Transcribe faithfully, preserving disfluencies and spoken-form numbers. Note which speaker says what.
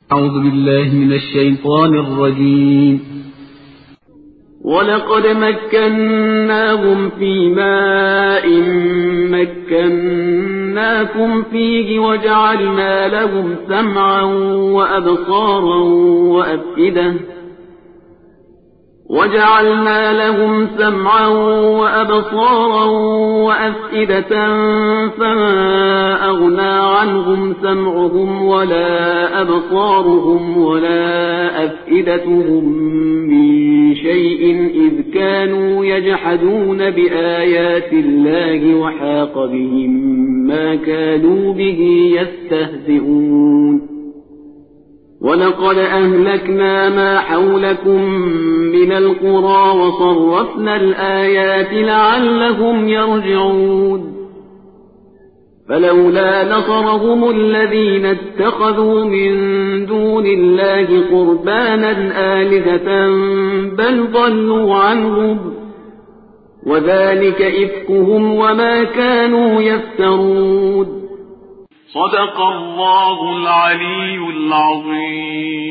Speaker 1: أعوذ بالله من الشيطان الرجيم.
Speaker 2: ولقد مكناهم في ماء مكناكم فيه وجعلنا لهم سمعا وأبصارا وأفئدة وجعلنا لهم سمعا وأبصارا وأفئدة فما أغنى عنهم سمعهم ولا أبصارهم ولا أفئدتهم من شيء إذ كانوا يجحدون بآيات الله وحاق بهم ما كانوا به يستهزئون. ولقد أهلكنا ما حولكم من القرى وصرفنا الآيات لعلهم يرجعون. فلولا نصرهم الذين اتخذوا من دون الله قربانا آلهة بل ضلوا عنهم وذلك إفكهم وما كانوا يفترون.
Speaker 3: صدق الله العلي العظيم.